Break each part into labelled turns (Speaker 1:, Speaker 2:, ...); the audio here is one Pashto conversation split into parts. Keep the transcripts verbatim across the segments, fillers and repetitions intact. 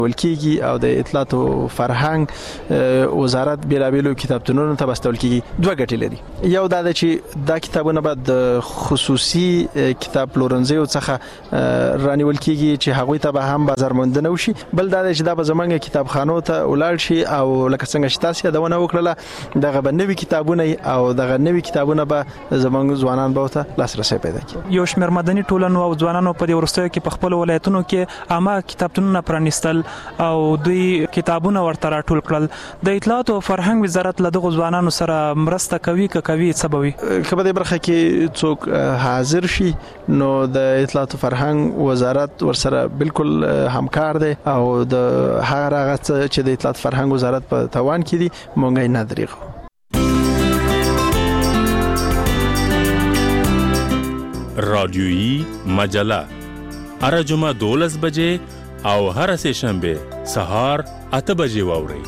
Speaker 1: ولکېږي او د اطلاعات او فرهنګ وزارت بیلابیلو کتابتونونو ته بستول کېږي. دوه ګټې لري. یو دا ده چې دا کتابونه به د خصوصي کتاب پلورنځیو څخه رانیول کېږي چې هغوی ته به هم بازارموندنه وشي. بل دا ده چې دا به زمونږ کتابخانو ته ولاړ شي او لکه څنګه چې تاسو یادونه وکړله دغه به نوي کتابونه او دغه نوي کتابونه به زمونږ ځوانان به ورته لاسرسی پیدا کړي.
Speaker 2: یو شمېر مدني ټولنو او ځوانانو په دې وروستیو کې په خپلو ولایتونو کې عامه کتابتونونه پرانیستل او دوی کتابونه ورته راټول کړل. د اطلاعات او فرهنګ وزارت له دغو ځوانانو سره مرسته کوي که کوي څه به وي؟
Speaker 1: که په دې برخه کې څوک حاضر شي نو د اطلاعات او فرهنګ وزارت ورسره بالکل همکار دی او د هر هغه څه چې د اطلاعات فرهنګ وزارت په توان کې دي مونږ یې نه دریغو.
Speaker 3: رادیویی مجله هر جمعه دولس بجې او هر سه شنبه سهار اته بجې واورئ.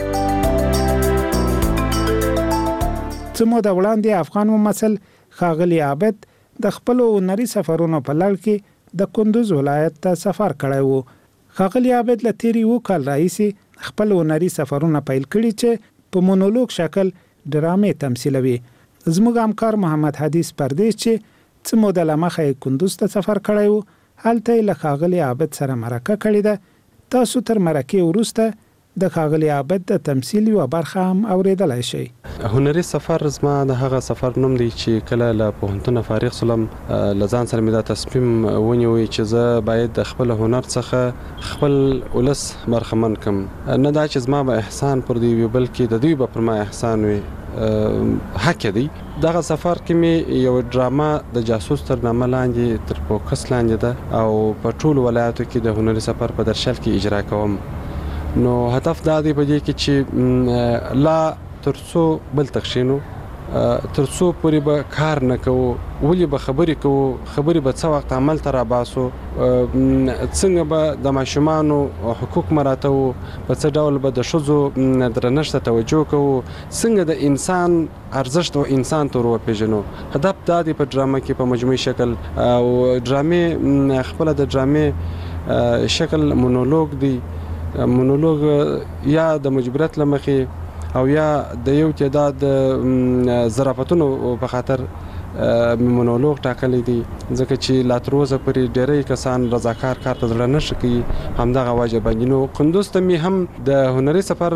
Speaker 4: څه موده وړاندې افغان ممثل ښاغلی عابد د خپلو هنري سفرونو په لړ کې د کندوز ولایت ته سفر کړی و. ښاغلی عابد له تیرې اوه کال راهیسې خپل هنري سفرونه پیل کړي چې په مونولوګ شکل ډرامې تمثیلوي. زموږ همکار محمد حدیث پردیس چې څه موده له مخه کندوز ته سفر کړی و هلته یې له ښاغلي عابد سره مرکه کړې ده. تاسو تر مرکې وروسته د ښاغلي عابد د تمثیل یوه برخه هم اورېدلی شئ.
Speaker 5: هنري سفر زما د هغه سفر نوم دی چې کله له پوهنتونه فارغ شولم له ځان سره مې دا تصمیم ونیوی چې زه باید د خپل هنر څخه خپل ولس برخمن کړم. نه دا چې زما به احسان پر دوی وي بلکې د دوی به پر ما احسان وي. حق دی. دغه سفر کې مې یو ډراما د جاسوس تر نامه لاندې تر فوکس لاندې ده او په ټولو ولایاتو کې د هنري سفر په درشل کې اجرا کوم. نو هدف دا دی په دې کې چې لا ترڅو بل تخشینو ترڅو پورې به کار نه کوو ولې به خبرې کوو خبرې به څه وخت عمل ته راباسو څنګه به د ماشومانو حقوق مراته وو په څه ډول به د ښځو درنښت ته توجه کوو څنګه د انسان ارزښت او انسان ته وپېژنو. هدف دا دی په ډرامه کې په مجموعي شکل او ډرامې خپله د ډرامې شکل مونولوګ دی. مونولوګ یا د مجبوریت له مخې او یا د یو تعداد ظرافتونو په خاطر مونولوګ ټاکلی دی ځکه چې لا تر اوسه پورې ډېری کسان رضاکار کار ته زړه نه ښه کوي. همدغه وجه باندې نو کندوز ته مې هم د هنري سفر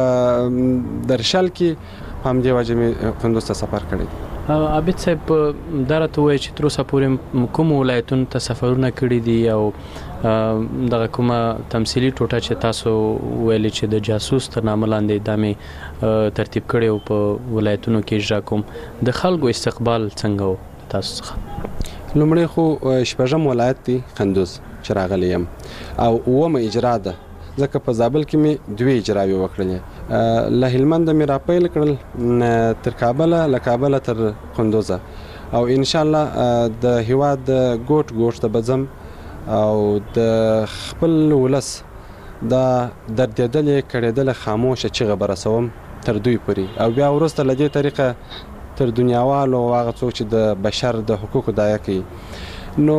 Speaker 5: په درشل کې همدې وجه مې کندوز ته سفر کړی دی.
Speaker 6: عابد صاحب دا راته ووایه چې تر اوسه پورې کومو ولایتونو ته سفرونه کړي دي او دغه کومه تمثیلي ټوټه چې تاسو ویلې چې د جاسوس تر نامه لاندې دا مې ترتیب کړی او په ولایتونو کې اجرا کوم. د خلکو استقبال څنګه و تاسو څخه؟
Speaker 5: لومړی خو شپږم ولایت دی کندوز چې راغلی یم او اوومه اجرا ده ځکه په زابل کې مې دوې اجراوې وکړلې. له هلمنده مې راپیل کړل تر کابله له کابله تر کندوزه او انشاءالله د هیواد ګوټ ګوټ ته به ځم او د خپل ولس دا دردېدلې کړېدلې خاموشه چیغه به رسوم تر دوی پورې او بیا وروسته له دې طریقه تر دنیاوالو هغه څوک چې د بشر د حقوقو دایه کوي. نو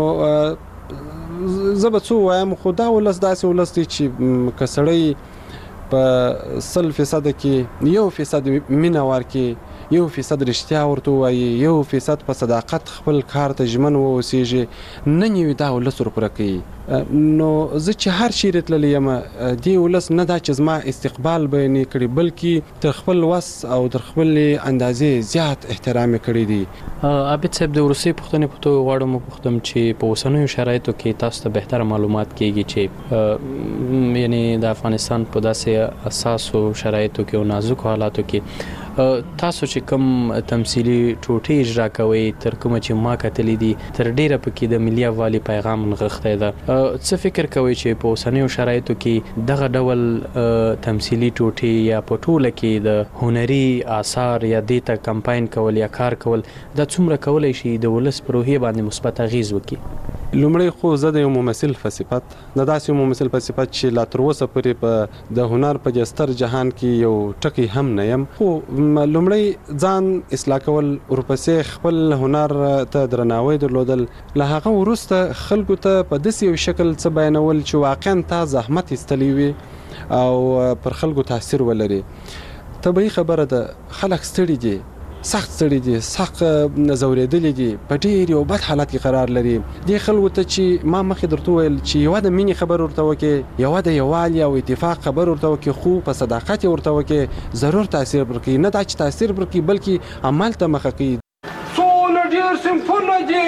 Speaker 5: زه به څه ووایم خو دا ولس داسې ولس دی چې که سړی په سل فیصده کې یو فیصد مینه ورکړي یو فیصد رښتیا ورته ووایي یو فیصد په صداقت خپل کار ته ژمن واوسېږي نن یې دا ولس ورپوره کوي. نو زه چې هر چیرې تللی یم دې ولس نه دا چې زما استقبال به یې نه کړي بلکې تر خپل وس او تر خپلې اندازې زیات احترام یې کړی دی.
Speaker 6: عابد صاحب د وروستۍ پوښتنې په توګه غواړم وپوښتم چې په اوسنیو شرایطو کې تاسو ته بهتره معلومات کیږي چې یعنی د افغانستان په داسې اساسو شرایطو کې او نازکو حالاتو کې تاسو چې کوم تمثیلي ټوټې اجرا کوئ تر کومه چې ما کتلې دي تر ډیره پکې د ملي یووالي پیغام نغښتی ده. څه فکر کوئ چې په اوسنیو شرایطو کې دغه ډول تمثیلي ټوټې یا په ټوله کې د هنري آثار یا دې ته کمپاین کول یا کار کول دا څومره کولی شي د ولس په روحیه باندې مثبت اغیز وکړي؟
Speaker 5: لومړی خو زه د یو ممثل په صفت د داسې یو ممثل په صفت چې لا تر اوسه پورې په د هنر په دې ستر جهان کې یو ټکی هم نه یم، خو لومړی ځان اصلاح کول، ورپسې خپل هنر ته درناوی درلودل، له هغه وروسته خلکو ته په داسې یو شکل څه بیانول چې واقعا تا زحمت ایستلی وي او پر خلکو تاثیر ولري. طبیعي خبره ده، خلک ستړي دي، سخت ستړي دي، سخت ځورېدلي دي، په ډېر یو بد حالت کې قرار لري. دې خلکو ته چې ما مخکې درته وویل چې یوه د مینې خبر ورته وکړې، یوه د یووالي او اتفاق خبر ورته وکړې، خو په صداقت یې ورته وکړې، ضرور تاثیر ورکوي. نه دا چې تاثیر ورکوي بلکې عمل ته مخه کوي.
Speaker 7: څونه ډېر صنفونه دي،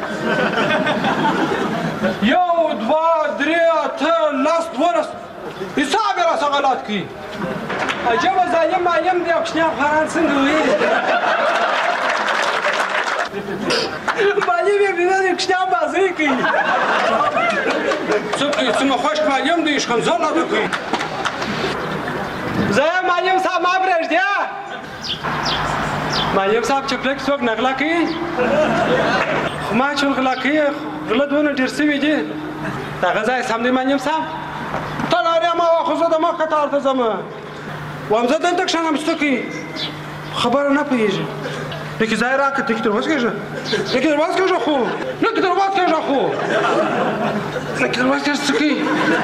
Speaker 7: یو دوه درې اته لس دولس، حساب یې راسه غلط کړي. عجبه ظالم مایم دی او کوچنیان خواران څنګه ویلي معلم یې بیده دی کوچنیان بازۍ کوي. څومره خوشک معلم دی، ښکنځل راته کوي. زه یم معلم صاحب ما پرېږدې. معلم صاحب چپلکې څوک نه غلا کوي؟ خو ما چې غلا کوي غله دونه ډېر سوي دي. دغه ځای سم دی معلم صاحب؟ ته لارې ما واخو زه د مخ قطار ته ځم. وایم زه دلته کښېنم څه کوي؟ خبره نه پوهېږي. لکه ځای راکړه، ټکي در وسکېږه، ټکي در وسکېږه خو لکه در وسکېږه خو لکه در وسکېږه څه کوي؟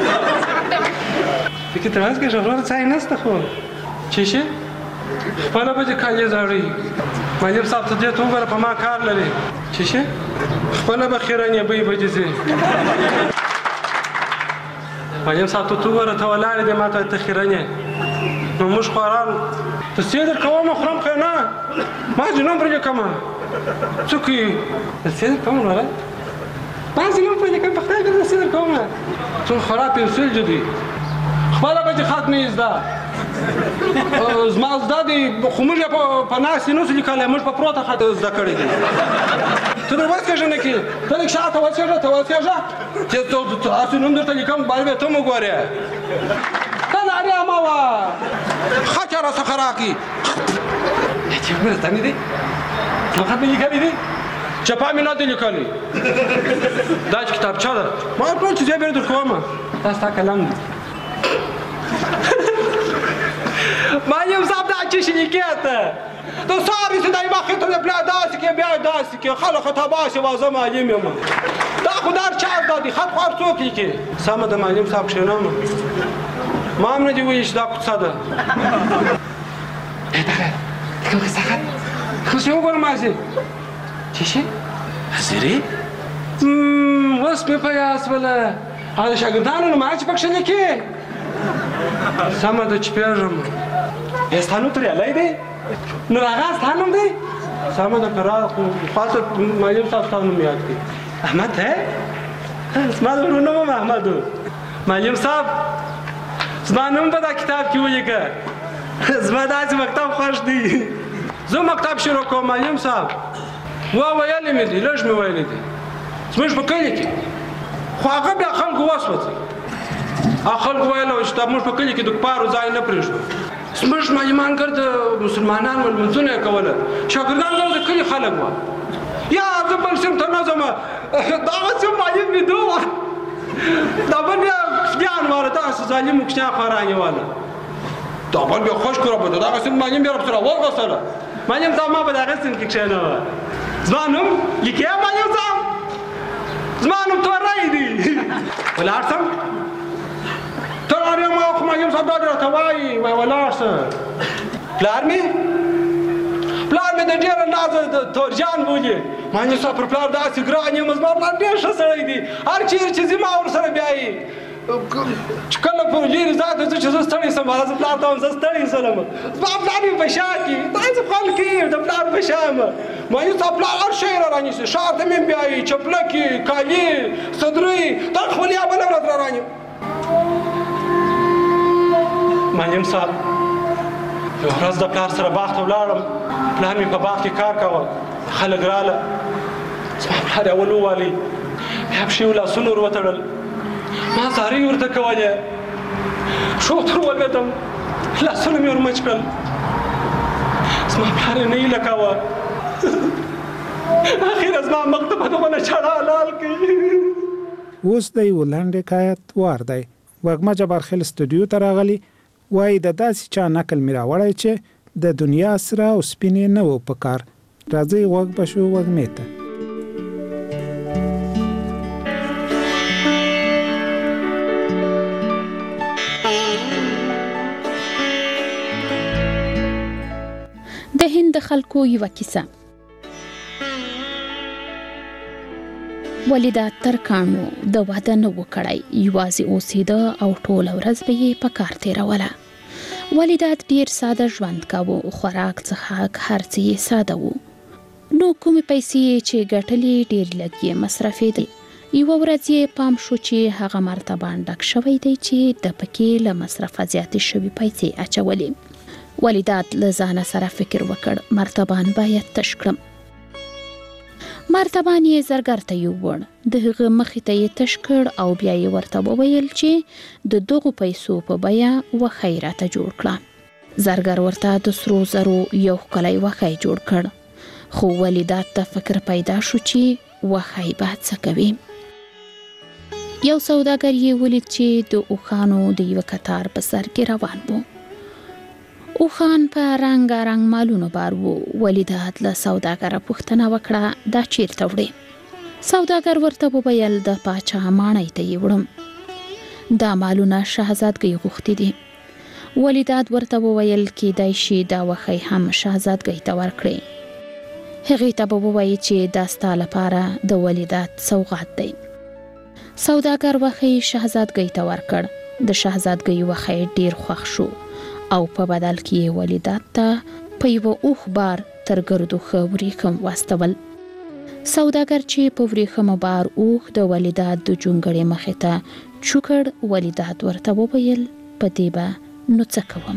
Speaker 7: لکه در وسکېږه وروره ځای نشته خو چې شي خپله به دې کالي زاړوي. معلم صاحب ته دې ته وګوره په ما کار لري چې شي خپله به خیرنې بوی به دې ځي. معلم صاحب ته وګوره ته ولاړې دې ما ته ته خیرنې نو موږ خواران ته سې در کوم خورم که نه ما جنوم پرې کومه څه کوي؟ سې در کوم ولا ما جنوم پرې کوم په خدای کې سې در کوم څو خراب پنسل جدي خپله به دې خط نه زده زما زده دي خو موږ یې په ناستې نوسو لیکلی موږ په پروته خط زده کړی دي. ته در وسکېږه نه کې ته لږ شاته وسکېږه ته وسکېږه چې هسې نوم درته لیکم باید به ته م وګورې. ته لارې مه وه خط یې راڅخه راکړي. چې مرستانې دی کوم خط مې لیکلی دی؟ چپا مې نه دی لیکلی. دا چې کتابچه ده ما ټول چیزې بېرې در کومه دا ستا کلم دی. معلم صاحب دا چی شي لیکې ته ته ساري چې دا یې مخې ته د پلار داسې کې بیا داسې کې خلک خو تباه شي وازه معلم یم دا خو دا هر چا زده دي خط خو هر څوک لیکي. سمه ده معلم صاحب کښېنم ما هم نه دي ویلي چې دا کوڅه ده. دغه کوم کیسه خط خو چې وګورم هسې چې شي حاضرې اوس مې په یاد شوله او د شاګردانو نومونه چې پکښې لیکې. سمه ده چې پېژنم. ای ستا نوم تریالی دی؟ نو هغه ستا نوم دی؟ سمه ده که را خو خاصه معلم صاحب ستا نوم یاد کړي. احمد دی؟ زما د ورور نوم هم احمد و. معلم صاحب زما نوم په دا کتاب کې ولیکه. زما داسې مکتب خوښ دی. زه مکتب شروع کوم معلم صاحب. وویلې مې دي لږ مې ویلې دي زموږ په کلي کې خو هغه بیا خلکو وسوځي. هغه خلکو ویل چې دا موږ په کلي کې د کفارو ځای نه پرېږدو. زموږ معلمان ګرده مسلمانان لمونځونه یې کوله شاګردان ټول د کلي خلک وه. یا زه بل صنف ته نه ځم دغه صنف معلم مې ده وه دا بل بیا کوچنیان واله دغسې ظالم کوچنیان خواران یې واله دا بل بیا خوش کړه به د دغه صنف معلم بیا راسره ورغسله. معلم صاحب ما په دغه صنف کې کښېنوه. زما نوم لیکې معلم صاحب؟ زما نوم توری دی. ولاړ سم ته لارې ما خو معلم صاحب دا دې راته وایي وایي ولاړ شه. پلار مې پلار مې د ډېره نازه د تورجان بولي. معلم صاحب پر پلار داسې ګران یم زما پلار ډېر ښه سړی دی. هر چیرې چې ځي ما ورسره بیایي چې کله په لرې ځای ته ځو چې زه ستړی شم هغه زه پلار ته وایم زه ستړی شلم. زما پلار مې په شا کې داسې خوند کوي د پلار په شا یم. معلم صاحب پلار هر شی را رانیسي ښار ته مې بیایي چپلکې کالي صدرۍ دا خپل یا بله ورځ را رانیم. معلم صاحب یو ورځ د پلار سره باغ ته ولاړم. پلار مې په باغ کې کار کوه. خلک راله زما پلار یې اول ووالئ بیا پښې و لاسونه ور وتړل. ما زارۍ ورته کولې شوق ته ولوېدم لاسونه مې ور مچ کړل. زما پلار یې نه هیله کوه. اخر زما مخ ته په دغونه چاړه حلال کړي.
Speaker 4: اوس د یو لاندې حکایت وار دی. وږمه جبار خیل استودیو ته راغلی، وایي د داسې چا نقل مې راوړی چې د دنیا سره او سپینې نه و په کار. راځئ غوږ به شو وږمې ته.
Speaker 8: د هند خلکو یو کیسه. ولیدا ترکانو د واده نه وکړای، یوازې اوسېده او ټول ورځ به یې په کار تیروله. ولیدات ډیر ساده ژوند کاوه، خوراک څښاک هر څه یې ساده وو. نو کومې پیسې چې ګټلې ډیر لږ یې مصرفېدې. یوه ورځ یې پام شو چې هغه مرتبان ډک شوی دی چې د پکې له مصرفه زیاتې شوي پیسې اچولې. ولیدات له ځانه سره فکر وکړ، مرتبان باید تش کړم. مرتبان یې زرګر ته یووړ، د هغه مخې ته یې تش کړ او بیا یې ورته وویل چې د دغو پیسو په بیه وښی راته جوړ کړه. زرګر ورته د سرو زرو یو ښکلی وښی جوړ کړ، خو ولیدات ته فکر پیدا شو چې وښی به څه کوي. یو سوداګر یې ولید چې د اوښانو د یوه کتار په سر کې روان و. اوښان په رنګارنګ مالونو بار وو. ولیدات له سوداګره پوښتنه وکړه، دا چیرته وړې؟ سوداګر ورته وویل د پاچا ماڼۍ ته یې وړم، دا مالونه شهزادګۍ غوښتي دي. ولیدات ورته وویل کیدای شي دا وښی هم شهزادګۍ ته ورکړي. هغې ته به ووایي چې دا ستا لپاره د ولیدات سوغات دی. سوداګر وښی شهزادګۍ ته ورکړ. د شهزادګۍ وښی ډیر خوښ شو او په بدل کې ولیدات ته په یوه اوښ بار تر ګردو ښه وریښم واستول. سوداګر چې په وریښمو بار اوښ د ولیدات د جونګړې مخې ته چوکړ. ولیدات ورته وویل په دې به نو څه کوم؟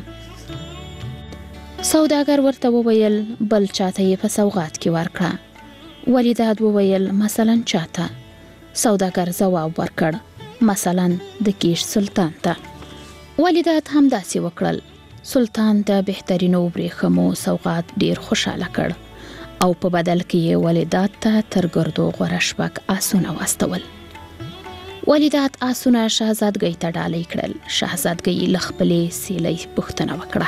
Speaker 8: سوداګر ورته وویل بل چاته یې په سوغات کې ورکړه. ولیدات وویل مثلا چاته؟ سوداګر ځواب ورکړ مثلا د کیش سلطان ته. ولیدات هم داسې وکړل. سلطان د بهترینو وریښمو سوغات ډیر خوشاله کړ او په بدل کې یې ولیدات ته تر ګردو غوره شپږ آسونه واستول. ولیدات آسونه شهزادګۍ ته ډالۍ کړل. شهزادګۍ له خپلې سیلۍ پوښتنه وکړه،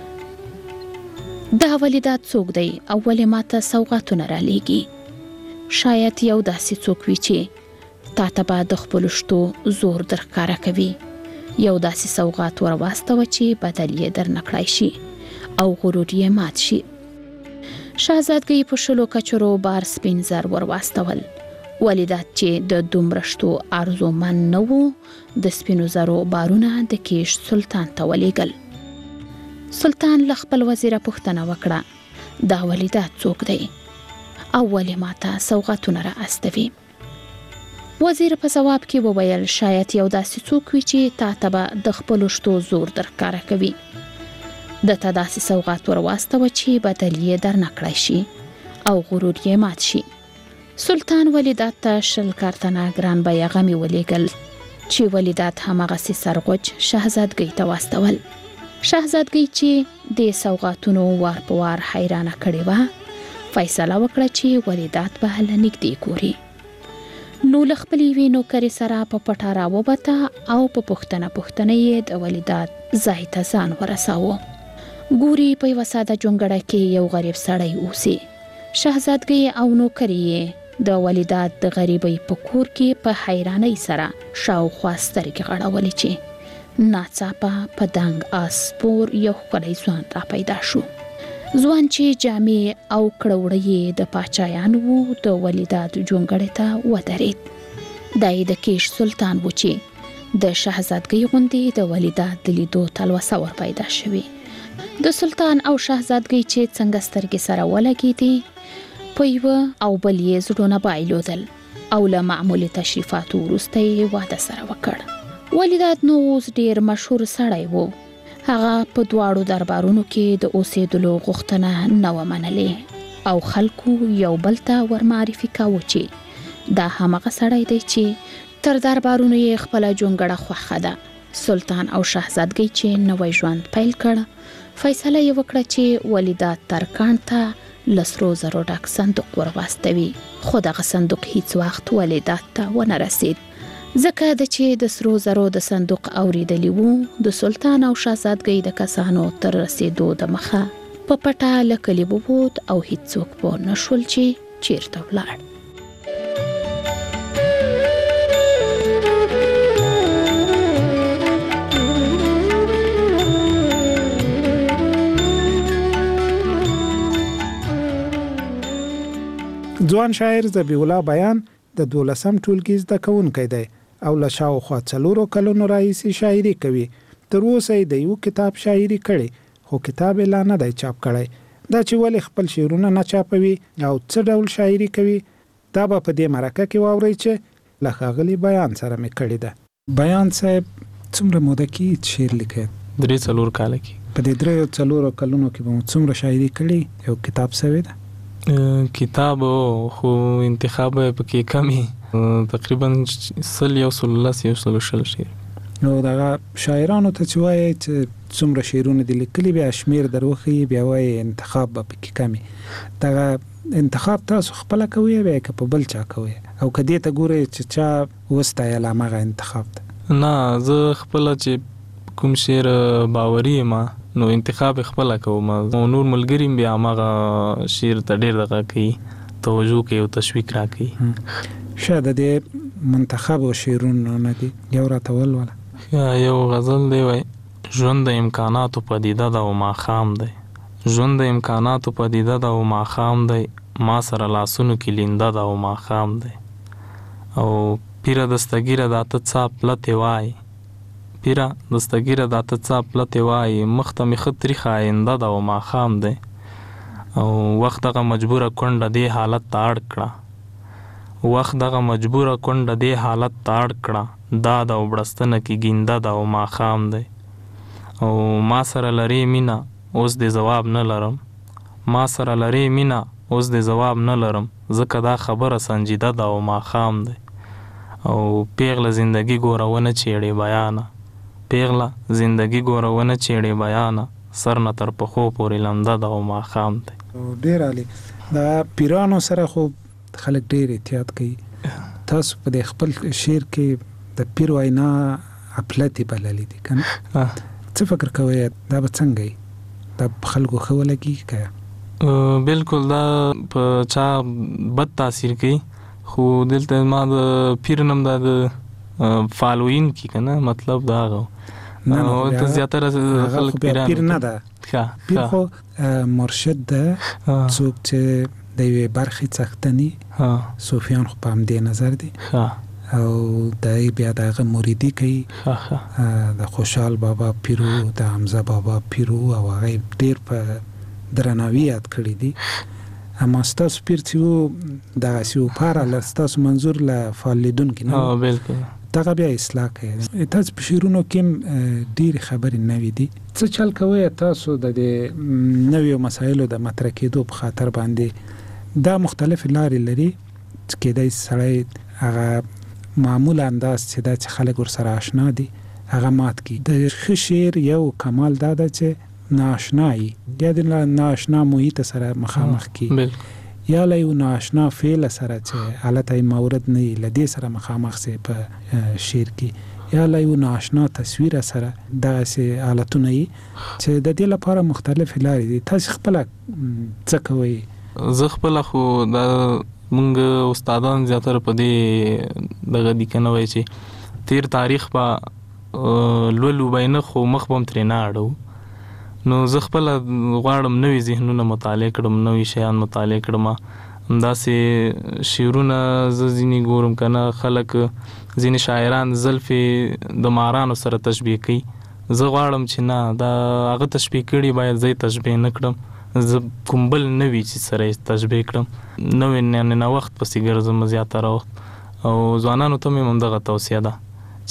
Speaker 8: دا ولیدات څوک دی او ولې ماته سوغاتونه رالیږي؟ شاید یو داسې څوک وي چې تا ته به د خپلو شتو زور درښکاره کوي. یو داسې سوغات ور واستوه چې بدل یې در نکړای شي او غرور یې مات شي. شهزادګۍ په شلو کچرو بار سپین زر ور واستول. ولیدات چې د دومره شتو ارزومن نه و، د سپینو زرو بارونه د کیش سلطان ته ولیږل. سلطان له خپل وزیره پوښتنه وکړه، دا ولیدات څوک دی او ولې ماته سوغاتونه را استوي؟ وزیر په ځواب کې وویل شاید یو داسې څوک وي چې تا ته به د خپلو شتو زور درښکاره کوي. د ته داسې سوغات ور واستوه چې بدل یې در نکړای شي او غرور یې مات شي. سلطان ولیدات ته شل کارتنه ګران بیه غمي ولیږل چې ولیدات هماغسې سرغوج شهزادګۍ ته واستول. شهزادګۍ چې د سوغاتونو وار په وار حیرانه کړې وه، فیصله وکړه چې ولیدات به له نږدې ګوري. نو له خپلې یوې نوکرې سره په پټه راووته او په پوښتنه پوښتنه یې د ولیدات ځای ته ځان ورساوه. ګوري په یوه ساده جونګړه کې یو غریب سړی اوسي. شهزادګۍ او نوکرې یې د ولیدات د غریبۍ په کور کې په حیرانۍ سره شاوخوا سترګې غړولې چې ناڅاپه په دنګ آس سپور یو ښکلی ځوان را پیدا شو. ځوان چې جامې او کړوړه یې د پاچایانو وو، د ولیدات جونګړې ته ودرېد. دا یې د کیش سلطان و چې د شهزادګۍ غوندې د ولیدات د لیدو تلوسه ور پیدا شوې. د سلطان او شهزادګۍ چې څنګه سترګې سره ولګېدې، په یوه او بل یې زړونه بایلودل او له معمولي تشریفاتو وروسته یې واده سره وکړ. ولیدات نو اوس ډېر مشهور سړی و. هغه په دواړو دربارونو کې د اوسېدلو غوښتنه نه وه منلې او خلکو یو بل ته ور معرفي کاوه چې دا همغه سړی دی چې تر دربارونو یې خپله جونګړه خوښه ده. سلطان او شهزادګۍ چې نوی ژوند پیل کړ، فیصله یې وکړه چې ولیدات ترکان ته له سرو زرو ډک صندوق ور واستوي، خو دغه صندوق هیڅ وخت ولیدات ته ونه رسید. ځکه د چې د سرو زرو د صندوق اوریدلی وو د سلطان او شاهزادګۍ د کسانو تر رسیدو د مخه په پټه له کلي ووت او هیڅوک پوه نشول چې چیرته ولاړ.
Speaker 4: ځوان شاعر ذبیح الله بیان د دولسم ټولګي زده کوونکی دی او له شاوخوا څلورو کلونو راهیسې شاعري کوي. تر اوسه یې د یو کتاب شاعري کړې خو کتاب یې لا نه دی چاپ کړی. دا چې ولې خپل شعرونه نه چاپوي او څه ډول شاعري کوي دا به په دې مرکه کې واورئ چې له ښاغلي بیان سره مې کړې ده. بیان صاحب څومره موده کې شعر لیکئ؟
Speaker 9: درې څلور کاله کې.
Speaker 4: په دې درې څلورو کلونو کې به مو څومره شاعري کړې؟ یو کتاب سوی ده؟
Speaker 9: کتاب خو انتخاب پکې کمی، تقریبا سل یو سل لس یو سل شل شعر.
Speaker 4: نو دغه شاعرانو ته چې وایي چې څومره شعرونه دي لیکلي بیا شمیر دروخي بیا وایي انتخاب به پکې کمی. دغه انتخاب تاسو خپله کوئ بیا که په بل چا کوئ او که دې ته ګورئ چې چا وستایل همغه انتخاب ده؟
Speaker 9: نه، زه خپله چې کوم شعر باوري یم نو انتخاب خپل کوم او نور ملګری بیا هغه شعر ته ډیر دغه کوي، توجه کوي او تشویق راکوي.
Speaker 4: شاید د منتخب شعرونو نه دي یو راته ولوله.
Speaker 9: یو غزل دی وای: ژوند د امکاناتو پدیده ده او ماښام دی، ژوند د امکاناتو پدیده ده او ماښام دی، ما سره لاسونو کې لینده ده او ماښام دی. او پیره دستګیره د اته څا پلتې وای، پیره دستګیره د اته څا پلتې وای، مخ ته مې ښه تریخه آینده ده او ماښام دی. او وخت دغه مجبوره کونډه دې حالت ته اړ کړه، وخت دغه مجبوره کونډه دې حالت ته اړ کړه، دا د وبړستنه کې ګینده ده او ماښام دی. او ما سره لرې مینه اوس دې ځواب نه لرم، ما سره لرې مینه اوس دې ځواب نه لرم، ځکه دا خبره سنجیده ده او ماښام دی. او پیغله زندگی ګورونه چیړې بیانه، پیغله زندگی ګورونه چیړې بیانه، سر نه تر پخو پورې لمده ده او ماښام دی.
Speaker 4: ډیر عالی. دا پیرانو سره خو خلک ډیر احتیاط کوي. تاسو په دې خپل شعر کې د پیر وینا خپلتې بللې دي کنه؟ څه فکر کوئ دا به څنګه وي؟ دا خلکو ښه ولګي که؟
Speaker 9: بالکل دا په چا بد تاثیر کوي، خو دلته ما د پیر نم دا د فالوین کی کنه مطلب دا غو
Speaker 4: نه
Speaker 9: نو ته زیاتره خلک پیران
Speaker 4: پیر نه ده. پیر خو مرشد ده، څوک چې د یوې برخې څښتني صوفیان خو په همدې نظر دي او دای بیا دغه مریدي کوي د خوشحال بابا پیرو، د حمزه بابا پیرو او هغه ډیر په درناوي یاد کړی دي. اما ستاسو پیر چې وو دغه سی وپاره له ستاسو منظور له فعال لیدونکي نه؟
Speaker 9: بالکل
Speaker 4: دغه بیا اصلاح کوي. تاسو په شعرونو کې ډېرې خبرې نوې دي، څه چل کوئ تاسو د دې نویو مسایلو د مطرح کېدو په خاطر باندې؟ دا مختلفې لارې لري چې کېدای سړی هغه معمول انداز چې دا چې خلک ورسره اشنا دي هغه مات کړي. د ښه شعر یو کمال دا ده چې ناشنایی یا د ناشنا محیط سره مخامخ کړي یا له یو ناشنا فعل سره چې حالت یې مورد نه وي له دې سره مخامخ سي په شعر کې، یا له یو ناشنا تصویر سره داسې حالتونه وي چې د دې لپاره مختلف لارې دي. تاسو خپل څه کوئ؟
Speaker 9: زه خپل خو دا مونږ استادان زیاتره په دې دغه دي کنه وایي چې تیر تاریخ په لولو بینه خو مخ بم ترې نه اړو. نو زه خپل غواړم نوې ذهنونه مطالعه کړم، نوې شیان مطالعه کړم. داسې شعرونه زه ځینې ګورم کنه خلک ځینې شاعران زلفې د مارانو سره تشبیه کوي، زه غواړم چې نه دا هغه تشبیه کړي باید زه تشبیه نه کړم، زه کوم بل نوې چې سره تشبیه کړم، نوې نه وخت پسې ګرځم زیاتره وخت. او ځوانانو ته مې هم دغه توصیه ده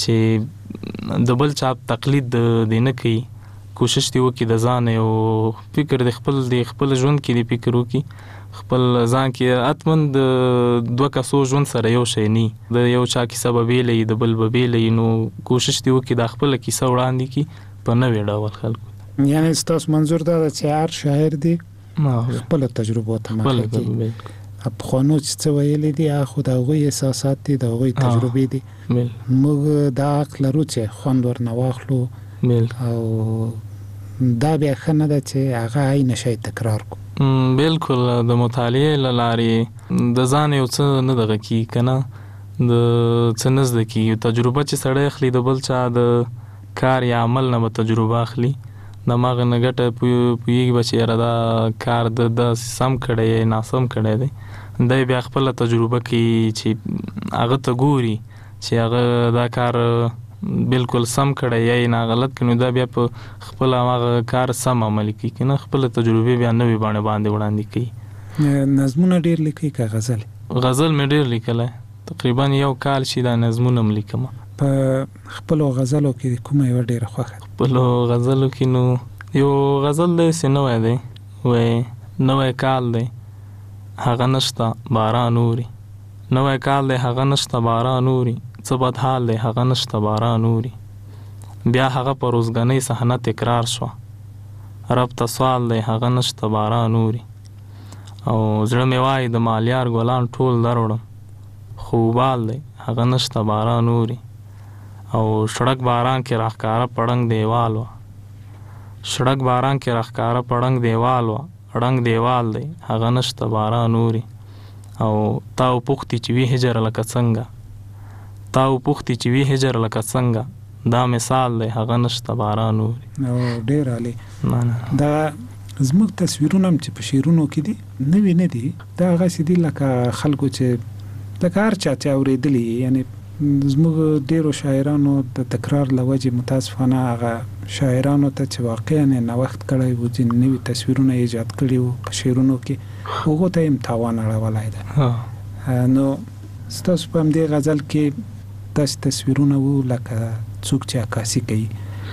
Speaker 9: چې د بل چا تقلید دې نه کوي، کوشش دی وکړي د ځان یو فکر د خپل د خپل ژوند کې دی فکر وکړي، خپل ځان کې اتمن د دوه کسو ژوند سره یو شی نه د یو چا کیسه به بیلې د بل به بیلې، نو کوشش دی وکړي د خپل کیسه وړاندې کړي په نوې ډول خلکو.
Speaker 4: یعنی ستاسو منظور دا چې هر شاعر دی خپل تجربه ته مخه کوي. افغانو چې ویلې دي هغه د هغوی احساسات دي د هغوی تجربې دي موږ دا حق لرو چې خوند ورنه واخلو او دا بیا ښه نه ده چې هغه عین شی تکرار کړو.
Speaker 9: بالکل د مطالعې له لارې د ځان یو څه نه دغه کیږي که نه د څه نه زده کیږي. تجربه چې سړی اخلي د بل چا د کار یا عمل نه به تجربه اخلي د ماغه نه ګټه پوهېږي به چې یاره دا کار د داسې سم کړی یا ناسم کړی دی دی بیا خپله تجربه کوي چې هغه ته ګوري چې هغه دا کار بالکل سم کړی یا یې نا غلط کړي نو دا بیا په خپل هغه کار سم عملي کوي که نه خپله تجربې بیا نوې بڼې باندې وړاندې کوي.
Speaker 4: نظمونه ډېر لیکي که غزل؟
Speaker 9: غزل مې ډېر لیکلی تقریبا یو کال شي دا نظمونه م لیکم.
Speaker 4: په خپلو غزلو کې کومه یوه ډېره خوښه؟
Speaker 9: خپلو غزلو کې نو یو غزل داسې نوی دی وایي نوی کال دی هغه نشته باران اوري نوی کال دی هغه نشته باران اوري څه بد حال دی هغه نشته باران اوري بیا هغه په روزګنۍ صحنه تکرار شوه رب ته سوال دی هغه نشته باران اوري او زړه مې وایي د مالیار ګلان ټول دروړم خوبال دی هغه نشته باران اوري او شړک باران کې راښکاره پړنګ دیوال وه شړک باران کې راښکاره پړنګ دیوال وه ړنګ دیوال دی هغه نشته باران اوري او تا وپوښتي چې وي هجر لکه څنګه تا وپوښتي چې وي هجر لکه څنګه دا مثال دی هغه نشته باران اوري.
Speaker 4: او ډېر عالي. دا زموږ تصویرونه هم چې په شعرونو کې دي نوي نه دي دا هغسې دي لکه خلکو چې لکه هر چا چې اورېدلي یعنی زموږ ډېرو شاعرانو د تکرار له وجې متاسفانه هغه شاعرانو ته چې واقعا یې نوښت کړی و ځینې نوي تصویرونه ایجاد کړي وو په شعرونو کې هغو ته یې هم تاوان اړولی دی. نو ستاسو په همدې غزل کې داسې تصویرونه وو لکه څوک چې عکاسي کوي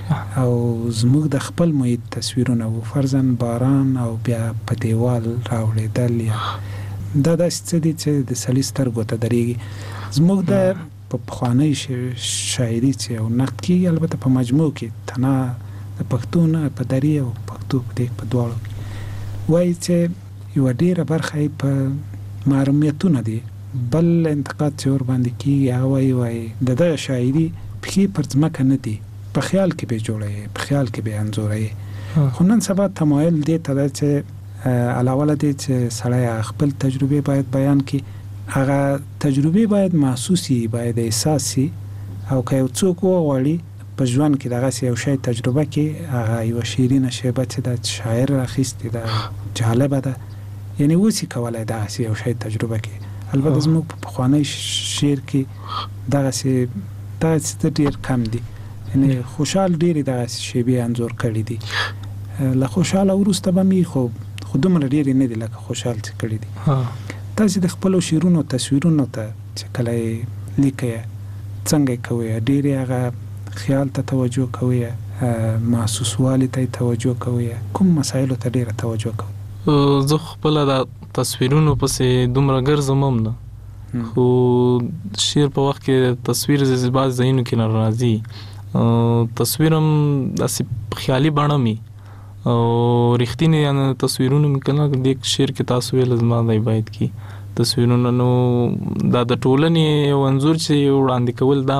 Speaker 4: او زموږ د خپل محیط تصویرونه وو فرضاً باران او بیا په دیوال راوړېدل یا دا داسې څه دي چې د سړي سترګو ته درېږي. زموږ د په پخوانۍ شاعري چې یو نقد کېږي البته په مجموع کې تنها د پښتو نه په دري او پښتو په دې په دواړو کې وایي چې یوه ډېره برخه یې په محرومیتونه دي. بل انتقاد چې ور باندې کېږي هغه وایي وایي د دغه شاعري پښې پر ځمکه نه دي په خیال کې به جوړوي په خیال کې به انځوروي. خو نن سبا تمایل دې ته ده چې علاوه له دې چې سړی خپل تجربې باید بیان کړي هغه تجربې باید محسوسي باید احساسي او که یو څوک وغواړي په ژوند کې دغسې یو شی تجربه کړي هغه یوه شیرینه شیبه چې د شاعر راخیستې ده جالبه ده یعنی اوسې کولی دغسې یو شی تجربه کړي. البته زموږ په پخوانی شعر کې دغسې دغسې څه ډېر کم دي یعنی خوشحال ډېرې دغسې شیبې انځور کړي دي له خوشحاله وروسته به مې خو خو دومره ډېرې نه دي لکه خوشحال چې کړي دي. تاسې د خپلو شعرونو تصویرونو ته چې کله یې لیکئ څنګه یې کوئ ډېرې هغه خیال ته توجه کوئ محسوسوالي ته توجه کوئ کوم مسایلو ته ډېره توجه کوئ؟
Speaker 9: زه خپله د تصویرونو پسې دومره ګرځم هم نه خو شعر په وخت کې تصویر بعض ځایونو کې نه راځي تصویر هم داسې خیالي بڼه مي او رښتینې تصویرونه مې کله دې شعر کې تاسو ویل زما دی باید کی تصویرونه نو دا د ټولنې یو انځور چې وړاندې کول دا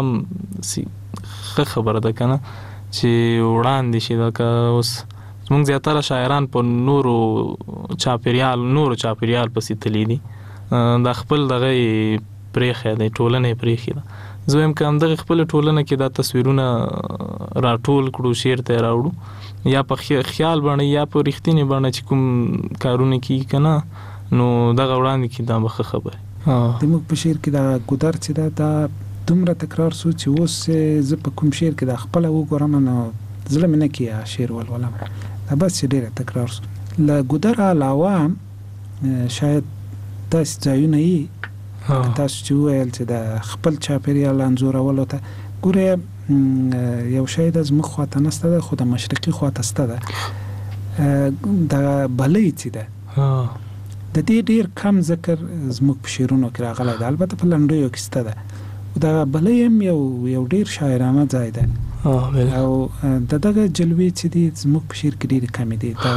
Speaker 9: ښه خبره ده که نه چې وړاندې شي لکه اوس زموږ زیاتره شاعران په نورو چاپیریال نورو چاپیریال پسې تللی دي دا خپل دغه یې پرېښی دی ټولنه یې پرېښې ده زه وایم که همدغې خپله ټولنه کې دا تصویرونه راټول کړو شعر ته یې راوړو یا په خیال بڼه یا په رښتینې بڼه چې کوم کارونه کېږي که نه نو دغه وړاندې کړي دا به ښه خبرې.
Speaker 4: زموږ په شعر کې دا ګودر چې ده دا دومره تکرار شو چې اوس زه په کوم شعر کې دا خپله وګورم نو زړه مې نه کېږي شعر ولولم دا بس چې ډېره تکرار شو. له ګودر علاوه شاید داسې ځایونه یي تاسو چې وویل چې د خپل چاپېریال انځورولو ته ګورې یو شی د زموږ خواته نسته ده خو د مشرقي خواته سته ده دغه بلۍ چې ده د دې ډېر کم ذکر زموږ په شعرونو کې راغلی ده البته په لنډیو کې سته ده دغه بلۍ هم یو یو ډېر شاعرانه ځای ده او د دغه جلوې چې دي زموږ په شعر کې ډېرې کمې دي دغه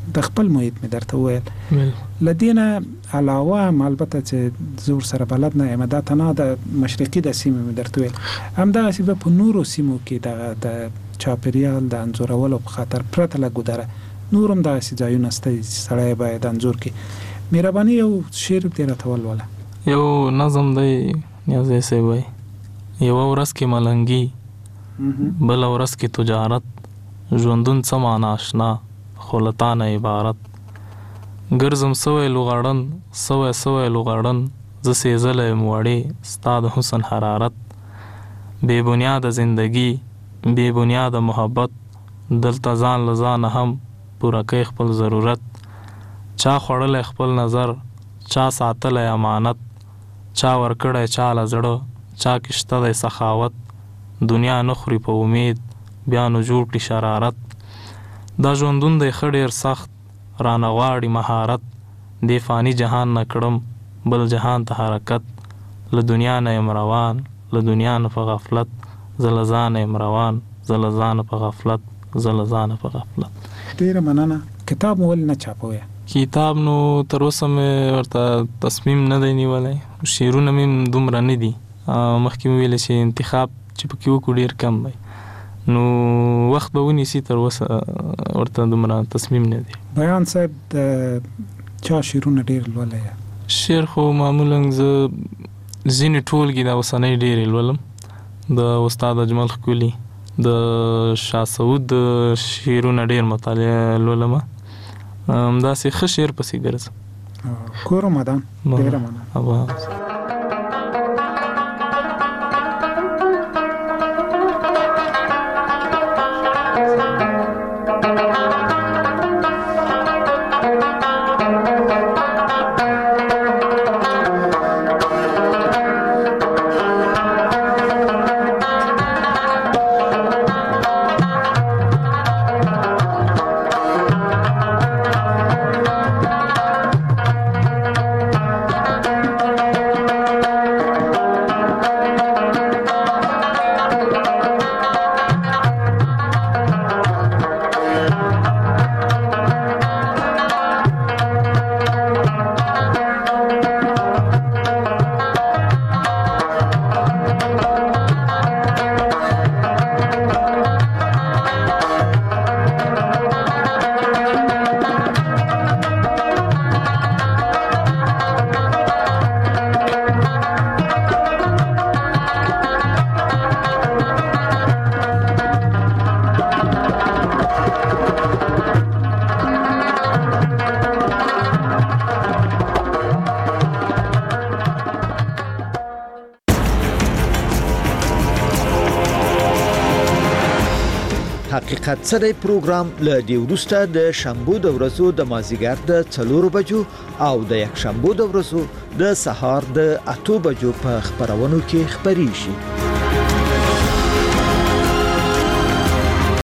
Speaker 4: د خپل محیط مې درته وویل لدينا علاوه البته چې زور سره بلد نه یم دا تنها د مشرقي د سیمې مې درته ویل همدغه سی په نورو سیمو کې د چاپیریال د انځورولو په خاطر پرته له ګودره نورم دغه سی ځایونه سته سړی باید انځور کې مهرباني یو شعر دې راته ولوله
Speaker 9: یو نظم دی نیازی سی وای یو ورځ کې ملنګي بل ورځ کې تجارت ژوندون څه معنا آشنا خلطان عبارت ګرځم سوی لغړن سوی سوی لغړن ز سیزلې موړې ستاد حسن حرارت بے بنیاد زندگی بے بنیاد محبت دلته ځان لزان هم پورا کوي خپل ضرورت چا خړل خپل نظر چا ساتل امانت چا ورکړی چا لزړه چا کشته د سخاوت دنیا نخري په امید بیا نو جوړ کړي شرارت دا ژوندون دی خډیر سخت رانه غواړي مهارت دی فانی جهان نه کړم بل جهان ته حرکت له دنیا نه یم روان له دنیا نه په غفلت زلزان یم روان زلزان په غفلت زلزان په غفلت.
Speaker 4: ډیره مننه. کتاب مول نه چاپوي؟
Speaker 9: کتاب نو تر اوسه مې ورته تصمیم نه دی نیولی، شعرونه مې دومره نه دي، مخکې مې ویل چې انتخاب چې پکې وکړو ډېر کم دی، نو وخت به ونیسي، تر اوسه ورته دومره تصمیم نه دی.
Speaker 4: بیان صاحب د چا شعرونه ډېر لولی؟
Speaker 9: شعر خو معمولا زه ځینې ټولګې د اوسنۍ ډېرې لولم، د استاد اجمل ښکلي، د شاه سعود شعرونه ډېر مطالعه لولم، همداسې ښه شعر پسې ګرځم.
Speaker 4: کور مدام ډېره مننه.
Speaker 10: حقیقت سره پروګرام له دی وروسته د شنبه د ورځو د مازیګر د څلور بجو او د یک شنبه د ورځو د سهار د اته بجو په خبرونو کې خبري شي.